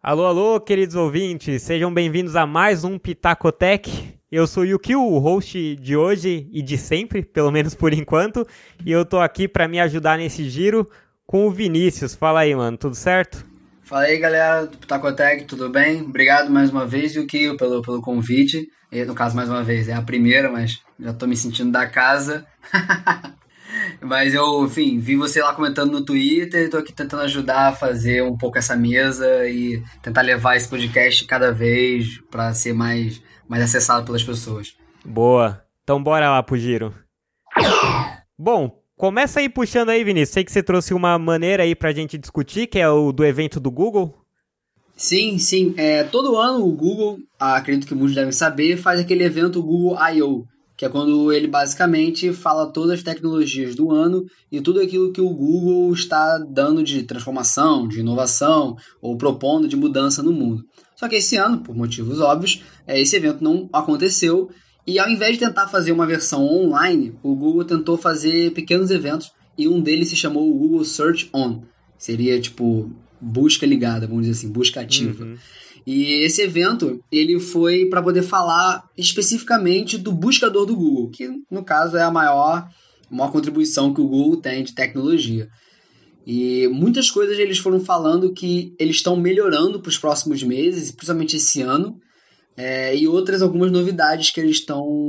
Alô, alô, queridos ouvintes, sejam bem-vindos a mais um Pitacotech. Eu sou o Yukio, o host de hoje e de sempre, pelo menos por enquanto, e eu tô aqui pra me ajudar nesse giro com o Vinícius. Fala aí, mano, tudo certo? Fala aí, galera do Pitacotech, tudo bem? Obrigado mais uma vez, Yukio, pelo convite. E, no caso, mais uma vez, é a primeira, mas já tô me sentindo da casa. Mas eu, enfim, vi você lá comentando no Twitter e tô aqui tentando ajudar a fazer um pouco essa mesa e tentar levar esse podcast cada vez para ser mais acessado pelas pessoas. Boa, então bora lá pro giro. Bom, começa aí puxando aí, Vinícius. Sei que você trouxe uma maneira aí pra gente discutir, que é o do evento do Google. Sim. Todo ano o Google, acredito que muitos devem saber, faz aquele evento Google I.O., que é quando ele basicamente fala todas as tecnologias do ano e tudo aquilo que o Google está dando de transformação, de inovação ou propondo de mudança no mundo. Só que esse ano, por motivos óbvios, esse evento não aconteceu e ao invés de tentar fazer uma versão online, o Google tentou fazer pequenos eventos e um deles se chamou o Google Search On. Seria tipo busca ligada, vamos dizer assim, busca ativa. Uhum. E esse evento, ele foi para poder falar especificamente do buscador do Google, que no caso é a maior contribuição que o Google tem de tecnologia. E muitas coisas eles foram falando que eles estão melhorando para os próximos meses, principalmente esse ano, e outras algumas novidades que eles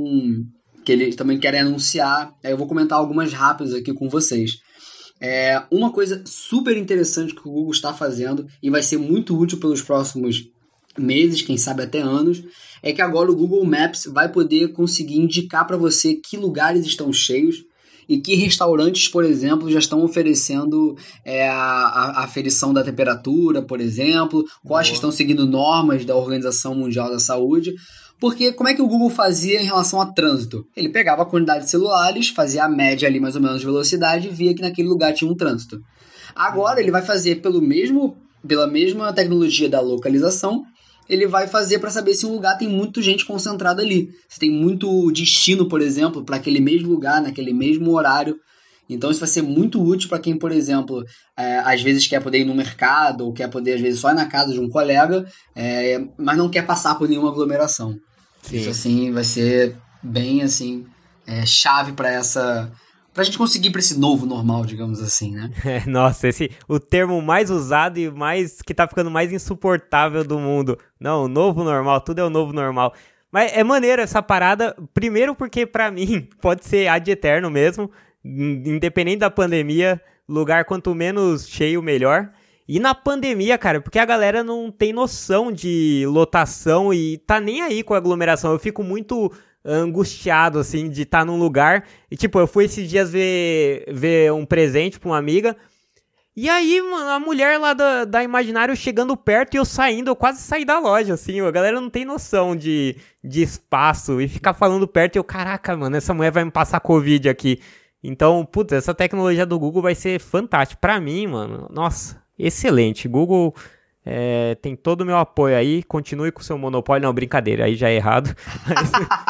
também querem anunciar. Eu vou comentar algumas rápidas aqui com vocês. Uma coisa super interessante que o Google está fazendo e vai ser muito útil pelos próximos meses, quem sabe até anos, é que agora o Google Maps vai poder conseguir indicar para você que lugares estão cheios e que restaurantes, por exemplo, já estão oferecendo a aferição da temperatura, por exemplo, quais estão seguindo normas da Organização Mundial da Saúde. Porque como é que o Google fazia em relação a trânsito? Ele pegava a quantidade de celulares, fazia a média ali mais ou menos de velocidade e via que naquele lugar tinha um trânsito. Agora ele vai fazer pela mesma tecnologia da localização, ele vai fazer para saber se um lugar tem muita gente concentrada ali. Se tem muito destino, por exemplo, para aquele mesmo lugar, naquele mesmo horário. Então isso vai ser muito útil para quem, por exemplo, às vezes quer poder ir no mercado ou quer poder, às vezes, só ir na casa de um colega, mas não quer passar por nenhuma aglomeração. Sim. Isso, assim, vai ser bem, assim, chave para a gente conseguir para esse novo normal, digamos assim, né? Nossa, o termo mais usado e que tá ficando mais insuportável do mundo. Não, o novo normal, tudo é o novo normal. Mas é maneiro essa parada, primeiro porque pra mim pode ser ad eterno mesmo, independente da pandemia, lugar quanto menos cheio, melhor. E na pandemia, cara, porque a galera não tem noção de lotação e tá nem aí com a aglomeração. Eu fico muito angustiado, assim, de estar num lugar. E, tipo, eu fui esses dias ver um presente pra uma amiga. E aí, mano, a mulher lá da Imaginário chegando perto e eu saindo, eu quase saí da loja, assim. A galera não tem noção de espaço e ficar falando perto. E eu, caraca, mano, essa mulher vai me passar Covid aqui. Então, putz, essa tecnologia do Google vai ser fantástica. Pra mim, mano, nossa, excelente. Google tem todo o meu apoio aí. Continue com o seu monopólio. Não, brincadeira, aí já é errado. Mas...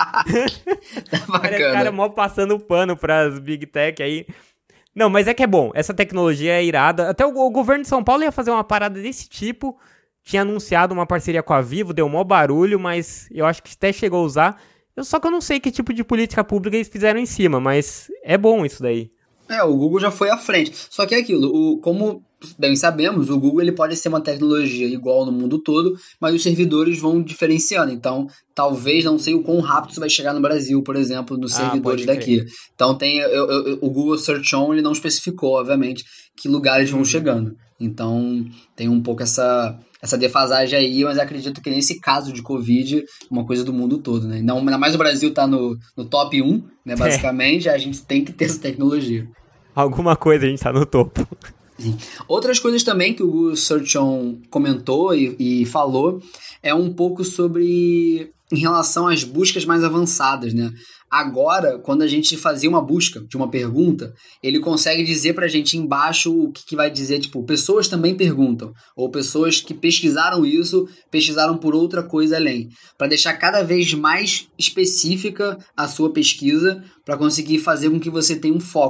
Tá bacana. O cara mó passando pano pras Big Tech aí. Não, mas é que é bom. Essa tecnologia é irada. Até o governo de São Paulo ia fazer uma parada desse tipo. Tinha anunciado uma parceria com a Vivo, deu mó barulho, mas eu acho que até chegou a usar. Só que eu não sei que tipo de política pública eles fizeram em cima, mas é bom isso daí. O Google já foi à frente. Só que é aquilo, como bem sabemos, o Google ele pode ser uma tecnologia igual no mundo todo, mas os servidores vão diferenciando. Então, talvez, não sei o quão rápido isso vai chegar no Brasil, por exemplo, nos servidores daqui. Então, o Google Search On ele não especificou, obviamente, que lugares vão chegando. Então, tem um pouco essa defasagem aí, mas acredito que nesse caso de Covid, uma coisa do mundo todo, né? Ainda mais o Brasil tá no top 1, né? Basicamente, a gente tem que ter essa tecnologia. Alguma coisa a gente tá no topo. Sim. Outras coisas também que o Google Search On comentou e falou é um pouco sobre em relação às buscas mais avançadas, né? Agora, quando a gente fazia uma busca de uma pergunta, ele consegue dizer pra gente embaixo o que vai dizer, tipo, pessoas também perguntam, ou pessoas que pesquisaram isso, pesquisaram por outra coisa além, para deixar cada vez mais específica a sua pesquisa, para conseguir fazer com que você tenha um foco.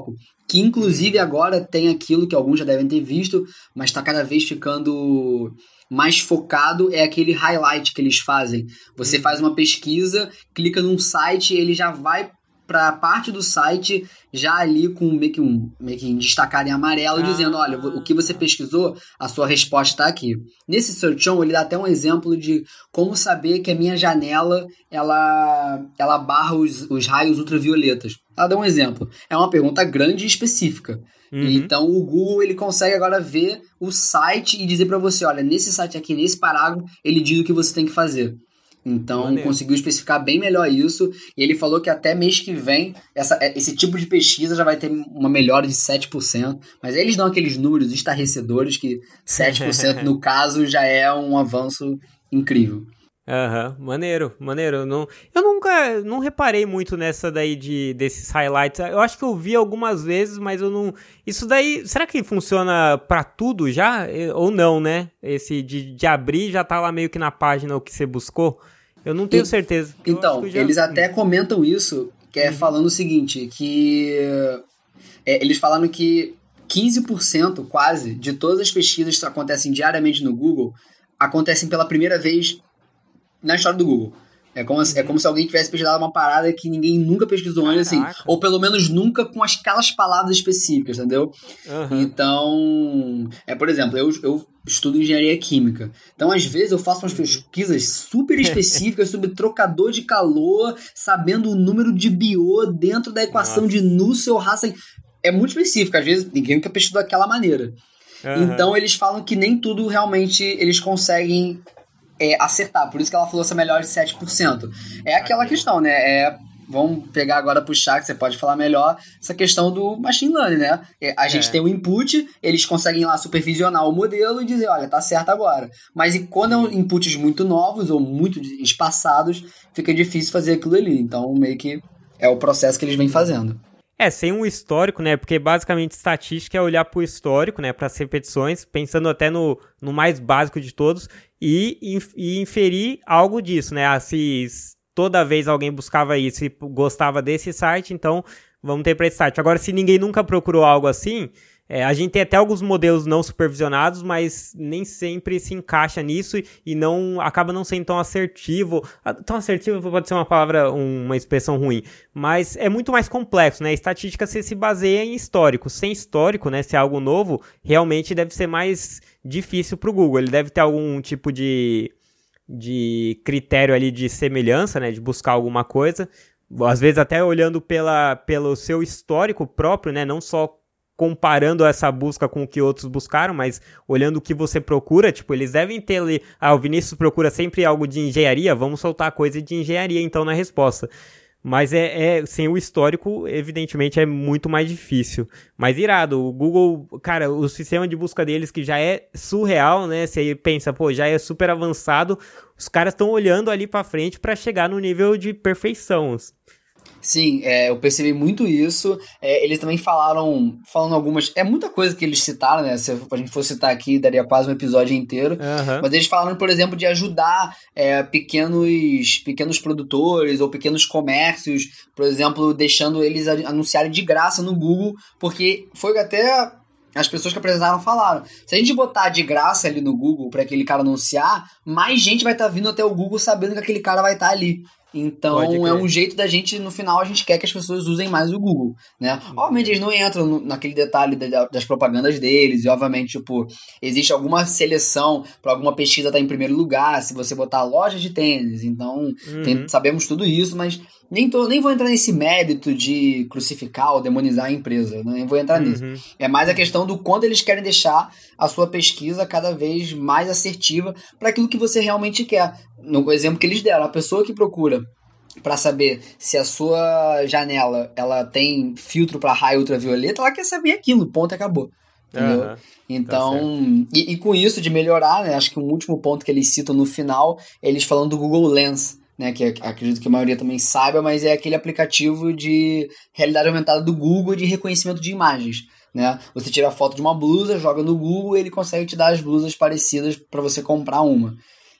que inclusive agora tem aquilo que alguns já devem ter visto, mas está cada vez ficando mais focado, é aquele highlight que eles fazem. Você faz uma pesquisa, clica num site, ele já vai para a parte do site já ali com meio que destacado em amarelo, dizendo, olha, o que você pesquisou, a sua resposta está aqui. Nesse Search On, ele dá até um exemplo de como saber que a minha janela, ela barra os raios ultravioletas. Ela dá um exemplo. É uma pergunta grande e específica. Então, o Google, ele consegue agora ver o site e dizer para você, olha, nesse site aqui, nesse parágrafo, ele diz o que você tem que fazer. Então, conseguiu especificar bem melhor isso. E ele falou que até mês que vem, esse tipo de pesquisa já vai ter uma melhora de 7%. Mas eles dão aqueles números estarrecedores que 7% no caso já é um avanço incrível. Maneiro. Eu nunca não reparei muito nessa daí desses highlights. Eu acho que eu vi algumas vezes, mas eu não... Isso daí, será que funciona pra tudo já? Ou não, né? Esse de abrir já tá lá meio que na página o que você buscou? Eu não tenho certeza. Então, eles até comentam isso, que é falando o seguinte, que... eles falaram que 15% quase de todas as pesquisas que acontecem diariamente no Google acontecem pela primeira vez na história do Google. É como se alguém tivesse pesquisado uma parada que ninguém nunca pesquisou antes, assim. Ou pelo menos nunca com aquelas palavras específicas, entendeu? Então, por exemplo, eu estudo engenharia química. Então, às vezes, eu faço umas pesquisas super específicas sobre trocador de calor, sabendo o número de Biot dentro da equação de Nusselt-Raça. É muito específico. Às vezes, ninguém nunca pesquisou daquela maneira. Então, eles falam que nem tudo realmente eles conseguem... acertar, por isso que ela falou essa melhor de 7%. É aquela questão, né? Vamos pegar agora puxar, que você pode falar melhor, essa questão do machine learning, né? A gente tem o input, eles conseguem lá supervisionar o modelo e dizer, olha, tá certo agora. Mas quando é inputs muito novos ou muito espaçados, fica difícil fazer aquilo ali. Então, meio que é o processo que eles vêm fazendo. Sem um histórico, né? Porque basicamente estatística é olhar pro histórico, né? Para as repetições, pensando até no mais básico de todos e inferir algo disso, né? Se toda vez alguém buscava isso e gostava desse site, então vamos ter para esse site. Agora, se ninguém nunca procurou algo assim, a gente tem até alguns modelos não supervisionados, mas nem sempre se encaixa nisso e não acaba não sendo tão assertivo. Tão assertivo pode ser uma expressão ruim, mas é muito mais complexo, né? Estatística você se baseia em histórico. Sem histórico, né? Se é algo novo, realmente deve ser mais difícil para o Google. Ele deve ter algum tipo de critério ali de semelhança, né? De buscar alguma coisa. Às vezes até olhando pelo seu histórico próprio, né? Não só comparando essa busca com o que outros buscaram, mas olhando o que você procura, tipo, eles devem ter ali, o Vinícius procura sempre algo de engenharia, vamos soltar coisa de engenharia então na resposta. Mas sem o histórico, evidentemente, é muito mais difícil. Mas irado, o Google, cara, o sistema de busca deles que já é surreal, né? Você pensa, já é super avançado, os caras estão olhando ali pra frente pra chegar no nível de perfeição. Sim, eu percebi muito isso. Eles também falando algumas... É muita coisa que eles citaram, né? Se a gente fosse citar aqui, daria quase um episódio inteiro. Mas eles falaram, por exemplo, de ajudar pequenos produtores ou pequenos comércios, por exemplo, deixando eles anunciarem de graça no Google, porque foi até... As pessoas que apresentaram falaram, se a gente botar de graça ali no Google para aquele cara anunciar, mais gente vai estar vindo até o Google sabendo que aquele cara vai estar ali. Então, é um jeito da gente, no final, a gente quer que as pessoas usem mais o Google, né? Obviamente, eles não entram naquele detalhe das propagandas deles, e obviamente, tipo, existe alguma seleção para alguma pesquisa estar em primeiro lugar, se você botar loja de tênis, então, sabemos tudo isso, mas nem vou entrar nesse mérito de crucificar ou demonizar a empresa, nem vou entrar nisso. É mais a questão do quanto eles querem deixar a sua pesquisa cada vez mais assertiva para aquilo que você realmente quer. No exemplo que eles deram, a pessoa que procura para saber se a sua janela ela tem filtro para raio ultravioleta, ela quer saber aquilo, ponto, acabou. Entendeu? Então, tá e com isso de melhorar, né, acho que um último ponto que eles citam no final, eles falando do Google Lens, né, que acredito que a maioria também saiba, mas é aquele aplicativo de realidade aumentada do Google de reconhecimento de imagens, né? Você tira a foto de uma blusa, joga no Google e ele consegue te dar as blusas parecidas para você comprar uma.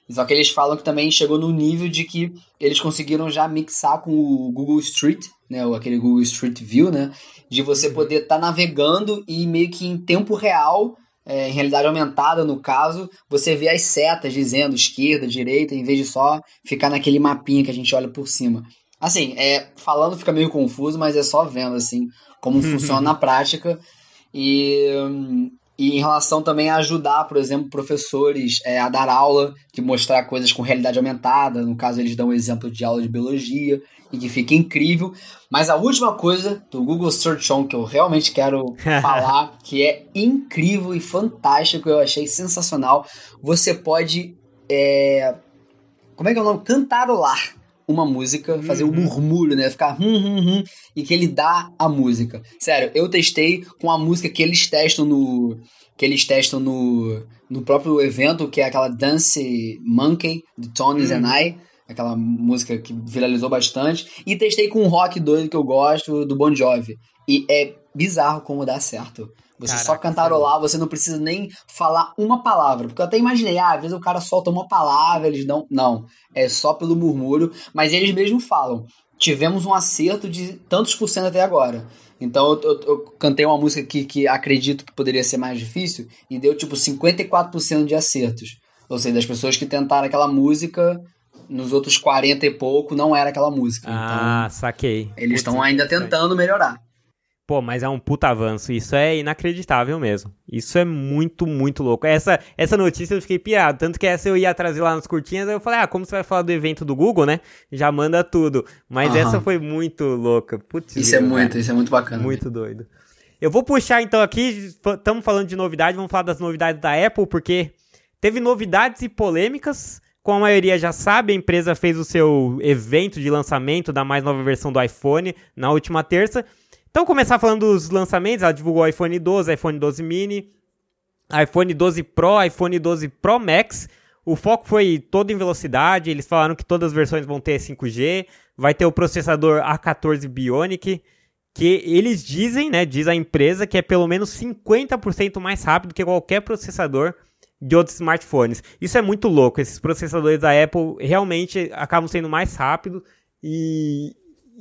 Só que eles falam que também chegou no nível de que eles conseguiram já mixar com o Google Street, né, aquele Google Street View, né, de você poder estar navegando e meio que em tempo real, em realidade aumentada no caso, você vê as setas dizendo esquerda, direita, em vez de só ficar naquele mapinha que a gente olha por cima. Assim, falando fica meio confuso, mas é só vendo, assim, como funciona na prática. E em relação também a ajudar, por exemplo, professores a dar aula, de mostrar coisas com realidade aumentada. No caso, eles dão um exemplo de aula de biologia, e que fica incrível. Mas a última coisa do Google Search On que eu realmente quero falar, que é incrível e fantástico, eu achei sensacional, você pode, como é que é o nome? Cantarolar uma música, fazer um murmúrio, né? Ficar e que ele dá a música. Sério, eu testei com a música que eles testam no próprio evento, que é aquela Dance Monkey, do Tones and I, aquela música que viralizou bastante, e testei com um rock doido que eu gosto, do Bon Jovi. E é bizarro como dá certo. Você só cantarolar, você não precisa nem falar uma palavra. Porque eu até imaginei, às vezes o cara solta uma palavra, eles não... Não, é só pelo murmúrio. Mas eles mesmos falam, tivemos um acerto de tantos por cento até agora. Então eu cantei uma música que acredito que poderia ser mais difícil e deu tipo 54% de acertos. Ou seja, das pessoas que tentaram aquela música, nos outros 40 e pouco não era aquela música. Ah, então, saquei. Eles estão ainda tentando melhorar. Pô, mas é um puta avanço, isso é inacreditável mesmo. Isso é muito, muito louco. Essa notícia eu fiquei pirado, tanto que essa eu ia trazer lá nas curtinhas, aí eu falei, como você vai falar do evento do Google, né? Já manda tudo. Mas essa foi muito louca. Putz, isso é muito bacana. Muito doido. Eu vou puxar então aqui, estamos falando de novidade, vamos falar das novidades da Apple, porque teve novidades e polêmicas. Como a maioria já sabe, a empresa fez o seu evento de lançamento da mais nova versão do iPhone na última terça. Então, começar falando dos lançamentos, ela divulgou o iPhone 12, iPhone 12 mini, iPhone 12 Pro, iPhone 12 Pro Max. O foco foi todo em velocidade, eles falaram que todas as versões vão ter 5G, vai ter o processador A14 Bionic, que eles dizem, né, diz a empresa, que é pelo menos 50% mais rápido que qualquer processador de outros smartphones. Isso é muito louco, esses processadores da Apple realmente acabam sendo mais rápidos e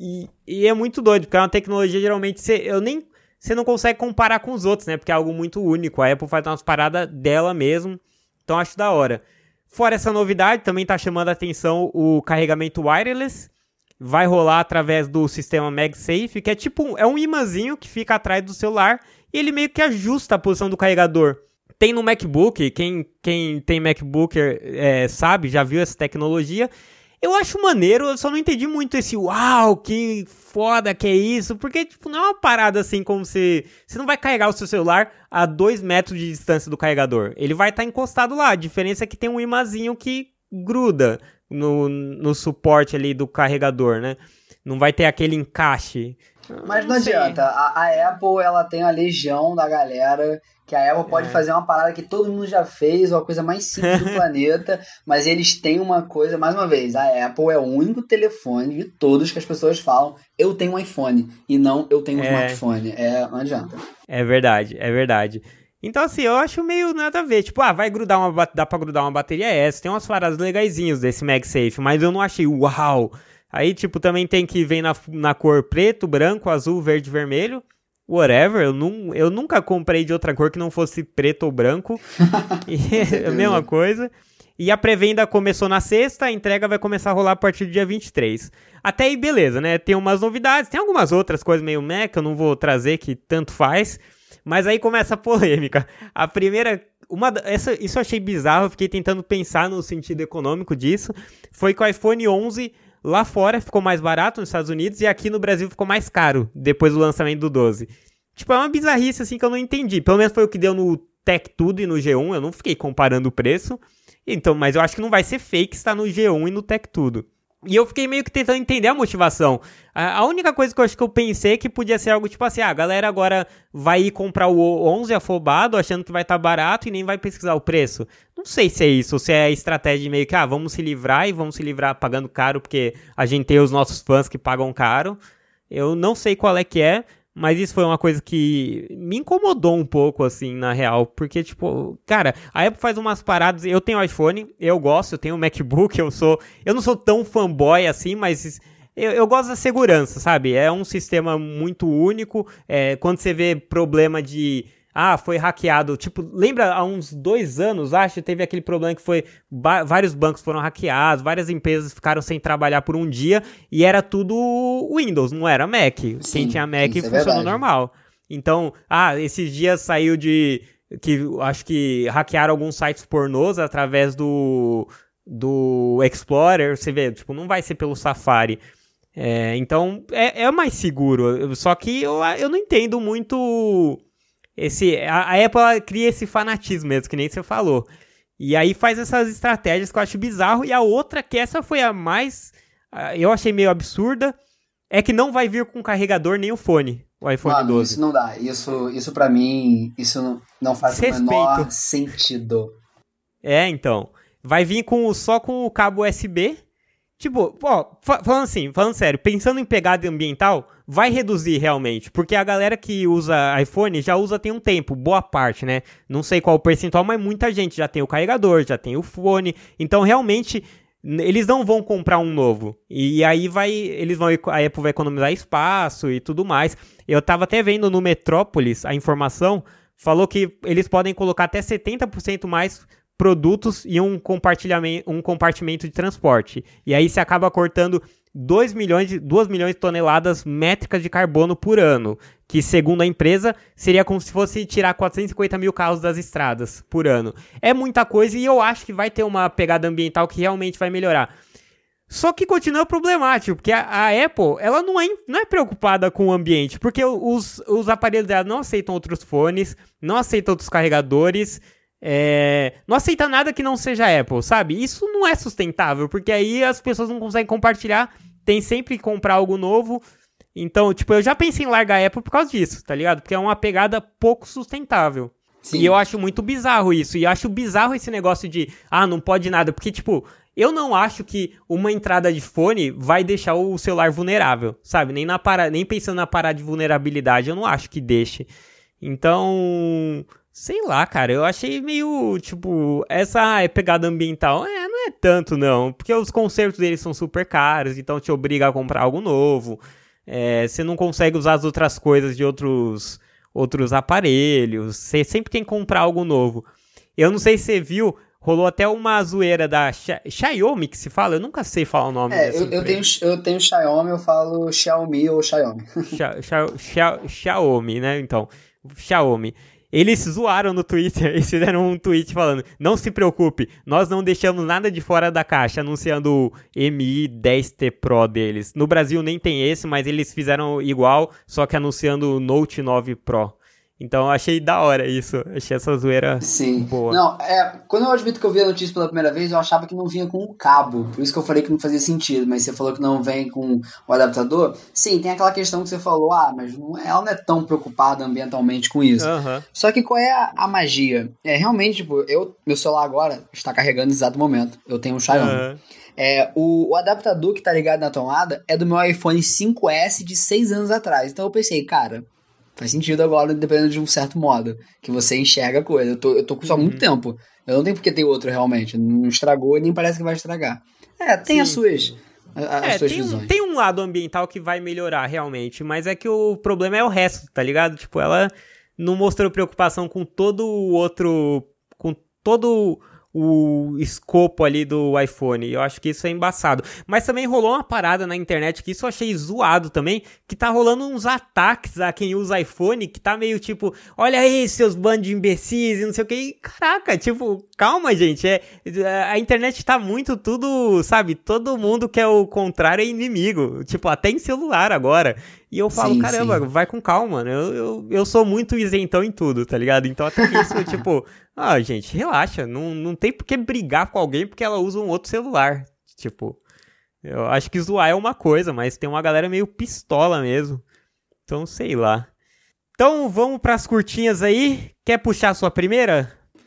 é muito doido, porque é uma tecnologia geralmente você não consegue comparar com os outros, né? Porque é algo muito único. A Apple faz umas paradas dela mesmo, então acho da hora. Fora essa novidade, também tá chamando a atenção o carregamento wireless. Vai rolar através do sistema MagSafe, que é tipo um imãzinho que fica atrás do celular e ele meio que ajusta a posição do carregador. Tem no MacBook, quem tem MacBook sabe, já viu essa tecnologia. Eu acho maneiro, eu só não entendi muito esse uau, que foda que é isso, porque tipo, não é uma parada assim como se... Você não vai carregar o seu celular a 2 metros de distância do carregador. Ele vai estar encostado lá, a diferença é que tem um imãzinho que gruda no suporte ali do carregador, né? Não vai ter aquele encaixe. Mas não adianta, a Apple ela tem a legião da galera que a Apple pode fazer uma parada que todo mundo já fez, uma coisa mais simples do planeta, mas eles têm uma coisa, mais uma vez, a Apple é o único telefone de todos que as pessoas falam, eu tenho um iPhone, e não eu tenho um smartphone, não adianta. É verdade. Então assim, eu acho meio nada a ver, tipo, dá pra grudar uma bateria tem umas paradas legaisinhas desse MagSafe, mas eu não achei uau. Aí, tipo, também tem que vir na cor preto, branco, azul, verde, vermelho. Whatever, eu nunca comprei de outra cor que não fosse preto ou branco. É a mesma coisa. E a pré-venda começou na sexta, a entrega vai começar a rolar a partir do dia 23. Até aí, beleza, né? Tem umas novidades, tem algumas outras coisas meio que eu não vou trazer, que tanto faz. Mas aí começa a polêmica. A primeira... Isso eu achei bizarro, eu fiquei tentando pensar no sentido econômico disso. Foi que o iPhone 11... Lá fora ficou mais barato nos Estados Unidos e aqui no Brasil ficou mais caro depois do lançamento do 12. Tipo, é uma bizarrice assim que eu não entendi. Pelo menos foi o que deu no Tech Tudo e no G1, eu não fiquei comparando o preço. Então, mas eu acho que não vai ser fake estar no G1 e no Tech Tudo. E eu fiquei meio que tentando entender a motivação. A única coisa que eu acho que eu pensei que podia ser algo tipo assim, a galera agora vai ir comprar o 11 afobado, achando que vai estar barato e nem vai pesquisar o preço. Não sei se é isso, ou se é a estratégia de meio que, vamos se livrar pagando caro, porque a gente tem os nossos fãs que pagam caro. Eu não sei qual é que é, Mas isso foi uma coisa que me incomodou um pouco, assim, na real. Porque, tipo, cara, a Apple faz umas paradas. Eu tenho iPhone, eu gosto, eu tenho MacBook, eu não sou tão fanboy assim, mas eu gosto da segurança, sabe? É um sistema muito único. Quando você vê problema de... foi hackeado. Tipo, lembra há uns 2 anos, acho, teve aquele problema que foi... vários bancos foram hackeados, várias empresas ficaram sem trabalhar por um dia e era tudo Windows, não era Mac. Sim, quem tinha Mac funcionou normal. Então, esses dias saiu que acho que hackearam alguns sites pornôs através do Explorer. Você vê, tipo, não vai ser pelo Safari. Então, é mais seguro. Só que eu não entendo muito... A Apple ela cria esse fanatismo mesmo, que nem você falou. E aí faz essas estratégias que eu acho bizarro. E a outra, que essa foi a mais... eu achei meio absurda, é que não vai vir com carregador nem o fone, o iPhone 12. Isso não dá. Isso pra mim, isso não faz o menor sentido. Então. Vai vir só com o cabo USB. Tipo, falando sério, pensando em pegada ambiental, vai reduzir realmente, porque a galera que usa iPhone já usa tem um tempo, boa parte, né? Não sei qual o percentual, mas muita gente já tem o carregador, já tem o fone, então realmente eles não vão comprar um novo, e aí a Apple vai economizar espaço e tudo mais. Eu tava até vendo no Metrópolis a informação, falou que eles podem colocar até 70% mais produtos e um compartimento de transporte. E aí você acaba cortando 2 milhões de toneladas métricas de carbono por ano, que segundo a empresa seria como se fosse tirar 450 mil carros das estradas por ano. É muita coisa e eu acho que vai ter uma pegada ambiental que realmente vai melhorar. Só que continua problemático, porque a Apple, ela não é preocupada com o ambiente, porque os aparelhos dela não aceitam outros fones, não aceitam outros carregadores, não aceita nada que não seja Apple, sabe? Isso não é sustentável, porque aí as pessoas não conseguem compartilhar, tem sempre que comprar algo novo. Então, tipo, eu já pensei em largar a Apple por causa disso, tá ligado? Porque é uma pegada pouco sustentável. Sim. E eu acho muito bizarro isso, e acho bizarro esse negócio de, não pode nada, porque, tipo, eu não acho que uma entrada de fone vai deixar o celular vulnerável, sabe? Nem pensando na parada de vulnerabilidade, eu não acho que deixe. Então... sei lá, cara, eu achei meio, tipo, essa pegada ambiental, não é tanto não, porque os consertos deles são super caros, então te obriga a comprar algo novo, você não consegue usar as outras coisas de outros aparelhos, você sempre tem que comprar algo novo. Eu não sei se você viu, rolou até uma zoeira da Xiaomi, que se fala, eu nunca sei falar o nome dessa empresa. Eu tenho Xiaomi, eu falo Xiaomi ou Xiaomi. Xiaomi, né, então, Xiaomi. Eles zoaram no Twitter, eles fizeram um tweet falando, não se preocupe, nós não deixamos nada de fora da caixa, anunciando o Mi 10T Pro deles. No Brasil nem tem esse, mas eles fizeram igual, só que anunciando o Note 9 Pro. Então eu achei da hora isso, achei essa zoeira boa. Não, quando eu admito que eu vi a notícia pela primeira vez, eu achava que não vinha com o cabo, por isso que eu falei que não fazia sentido, mas você falou que não vem com o adaptador. Sim, tem aquela questão que você falou, mas ela não é tão preocupada ambientalmente com isso. Uhum. Só que qual é a magia? Realmente, tipo, meu celular agora está carregando no exato momento, eu tenho um Xiaomi. O adaptador que tá ligado na tomada é do meu iPhone 5S de 6 anos atrás, então eu pensei, cara... faz sentido agora, dependendo de um certo modo, que você enxerga a coisa. Eu tô com isso há muito tempo. Eu não tenho porque ter outro realmente. Não estragou e nem parece que vai estragar. Tem as suas visões. Tem um lado ambiental que vai melhorar realmente, mas é que o problema é o resto, tá ligado? Tipo, ela não mostrou preocupação com todo o outro... com todo o escopo ali do iPhone. Eu acho que isso é embaçado. Mas também rolou uma parada na internet que isso eu achei zoado também, que tá rolando uns ataques a quem usa iPhone, que tá meio tipo, olha aí, seus bandos de imbecis e não sei o que. E, caraca, tipo, calma, gente. A internet tá muito tudo, sabe? Todo mundo que é o contrário é inimigo. Tipo, até em celular agora. E eu falo, caramba, vai com calma, né? Eu sou muito isentão em tudo, tá ligado? Então até isso, tipo... gente, relaxa, não tem por que brigar com alguém porque ela usa um outro celular. Tipo, eu acho que zoar é uma coisa, mas tem uma galera meio pistola mesmo. Então, sei lá. Então, vamos pras curtinhas aí. Quer puxar a sua primeira?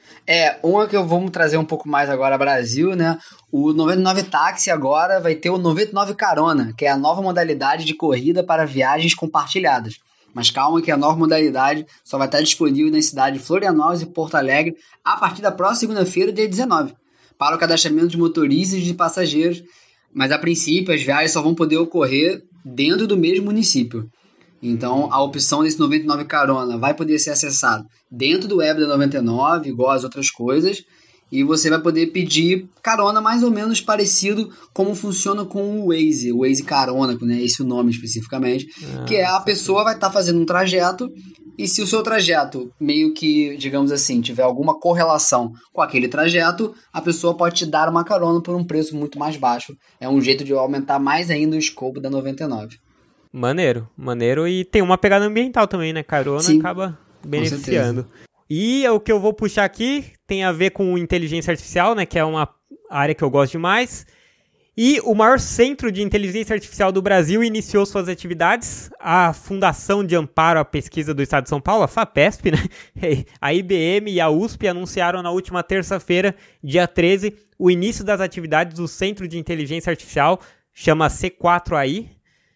Uma que vamos trazer um pouco mais agora Brasil, né? O 99 Táxi agora vai ter o 99 Carona, que é a nova modalidade de corrida para viagens compartilhadas. Mas calma que a nova modalidade só vai estar disponível nas cidades de Florianópolis e Porto Alegre a partir da próxima segunda-feira, dia 19, para o cadastramento de motoristas e de passageiros, mas a princípio as viagens só vão poder ocorrer dentro do mesmo município. Então a opção desse 99 carona vai poder ser acessada dentro do web da 99, igual as outras coisas, e você vai poder pedir carona mais ou menos parecido como funciona com o Waze Carona, né? Esse é o nome especificamente, que é a pessoa vai estar fazendo um trajeto, e se o seu trajeto meio que, digamos assim, tiver alguma correlação com aquele trajeto, a pessoa pode te dar uma carona por um preço muito mais baixo. É um jeito de aumentar mais ainda o escopo da 99. Maneiro, e tem uma pegada ambiental também, né? Carona Sim, acaba beneficiando. E o que eu vou puxar aqui tem a ver com inteligência artificial, né? Que é uma área que eu gosto demais. E o maior centro de inteligência artificial do Brasil iniciou suas atividades. A Fundação de Amparo à Pesquisa do Estado de São Paulo, a FAPESP, né? A IBM e a USP anunciaram na última terça-feira, dia 13, o início das atividades do Centro de Inteligência Artificial, chama C4AI.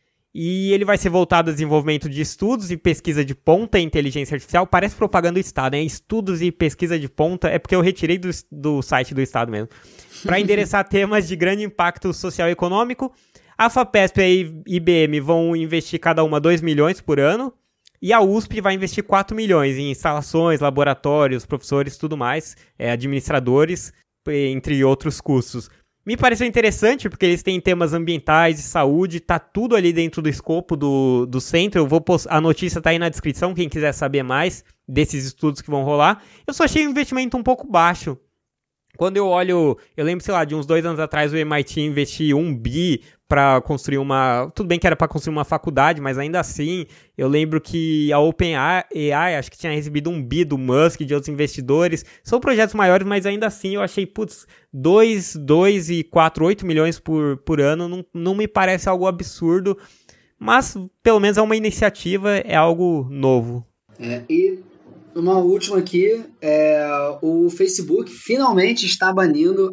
E ele vai ser voltado ao desenvolvimento de estudos e pesquisa de ponta em inteligência artificial. Parece propaganda do Estado, né? Estudos e pesquisa de ponta. É porque eu retirei do site do Estado mesmo. Para endereçar temas de grande impacto social e econômico. A FAPESP e a IBM vão investir cada uma 2 milhões por ano. E a USP vai investir 4 milhões em instalações, laboratórios, professores, tudo mais, administradores, entre outros custos. Me pareceu interessante, porque eles têm temas ambientais e saúde, tá tudo ali dentro do escopo do centro. A notícia tá aí na descrição, quem quiser saber mais desses estudos que vão rolar. Eu só achei o investimento um pouco baixo. Quando eu olho, eu lembro, sei lá, de uns 2 anos atrás o MIT investiu 1 bi para construir tudo bem que era para construir uma faculdade, mas ainda assim, eu lembro que a OpenAI, acho que tinha recebido 1 bi do Musk e de outros investidores. São projetos maiores, mas ainda assim eu achei, 2 e 4, 8 milhões por ano não me parece algo absurdo, mas pelo menos é uma iniciativa, é algo novo. E uma última aqui, o Facebook finalmente está banindo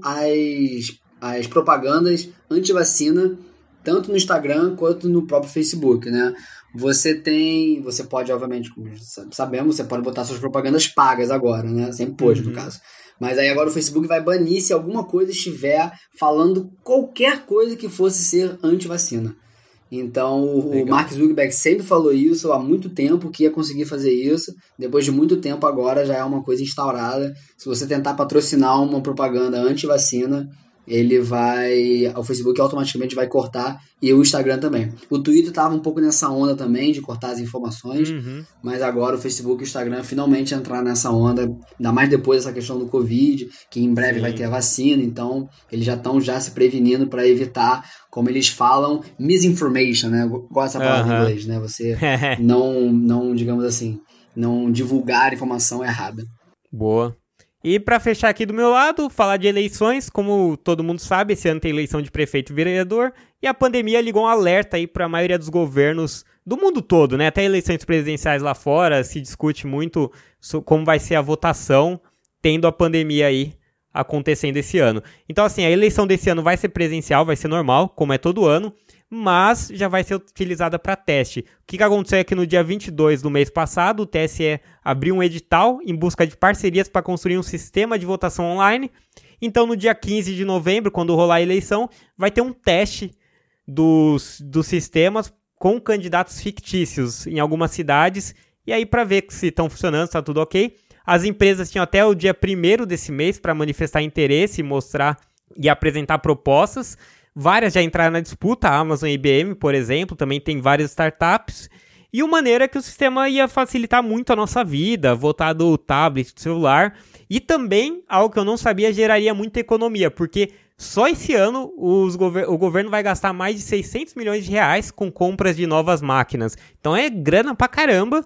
as propagandas anti-vacina, tanto no Instagram quanto no próprio Facebook, né? Você pode, obviamente, como sabemos, você pode botar suas propagandas pagas agora, né? Sempre pôde, no caso. Mas aí agora o Facebook vai banir se alguma coisa estiver falando qualquer coisa que fosse ser anti-vacina. Então o Mark Zuckerberg sempre falou isso há muito tempo, que ia conseguir fazer isso. Depois de muito tempo agora já é uma coisa instaurada. Se você tentar patrocinar uma propaganda anti-vacina, o Facebook automaticamente vai cortar, e o Instagram também. O Twitter estava um pouco nessa onda também de cortar as informações, mas agora o Facebook e o Instagram finalmente entraram nessa onda, ainda mais depois dessa questão do Covid, que em breve vai ter a vacina, então eles já estão se prevenindo para evitar, como eles falam, misinformation, né? Eu gosto dessa palavra em inglês, né? Você não, digamos assim, não divulgar informação errada. Boa. E para fechar aqui do meu lado, falar de eleições. Como todo mundo sabe, esse ano tem eleição de prefeito e vereador, e a pandemia ligou um alerta aí para a maioria dos governos do mundo todo, né? Até eleições presidenciais lá fora se discute muito como vai ser a votação, tendo a pandemia aí acontecendo esse ano. Então, assim, a eleição desse ano vai ser presencial, vai ser normal, como é todo ano, mas já vai ser utilizada para teste. O que aconteceu é que no dia 22 do mês passado, o TSE abriu um edital em busca de parcerias para construir um sistema de votação online. Então, no dia 15 de novembro, quando rolar a eleição, vai ter um teste dos sistemas com candidatos fictícios em algumas cidades, e aí para ver se estão funcionando, se está tudo ok. As empresas tinham até o dia 1º desse mês para manifestar interesse, mostrar e apresentar propostas. Várias já entraram na disputa, a Amazon e a IBM, por exemplo, também tem várias startups. E o maneiro é que o sistema ia facilitar muito a nossa vida, votar do tablet, do celular. E também, algo que eu não sabia, geraria muita economia, porque só esse ano o governo vai gastar mais de 600 milhões de reais com compras de novas máquinas. Então é grana pra caramba.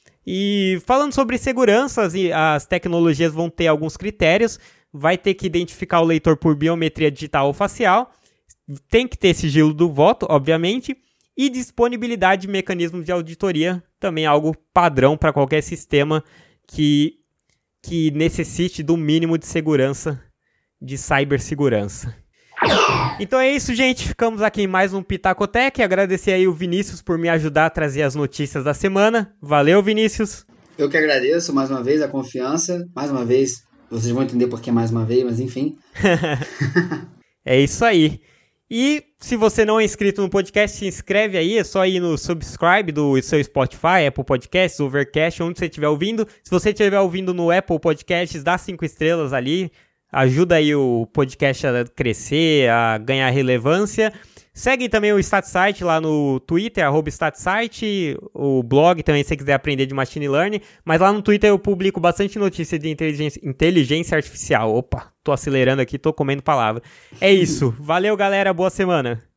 E falando sobre segurança, as tecnologias vão ter alguns critérios. Vai ter que identificar o leitor por biometria digital ou facial. Tem que ter sigilo do voto, obviamente, e disponibilidade de mecanismos de auditoria, também algo padrão para qualquer sistema que necessite do mínimo de segurança, de cibersegurança. Então é isso, gente. Ficamos aqui em mais um Pitacotec. Agradecer aí o Vinícius por me ajudar a trazer as notícias da semana. Valeu, Vinícius. Eu que agradeço mais uma vez a confiança. Mais uma vez, vocês vão entender por que mais uma vez, mas enfim. É isso aí. E se você não é inscrito no podcast, se inscreve aí, é só ir no subscribe do seu Spotify, Apple Podcasts, Overcast, onde você estiver ouvindo. Se você estiver ouvindo no Apple Podcasts, dá 5 estrelas ali, ajuda aí o podcast a crescer, a ganhar relevância. Segue também o StatSite lá no Twitter, @StatSite, o blog também se você quiser aprender de Machine Learning, mas lá no Twitter eu publico bastante notícia de inteligência artificial. Opa, tô acelerando aqui, tô comendo palavra. É isso, valeu galera, boa semana.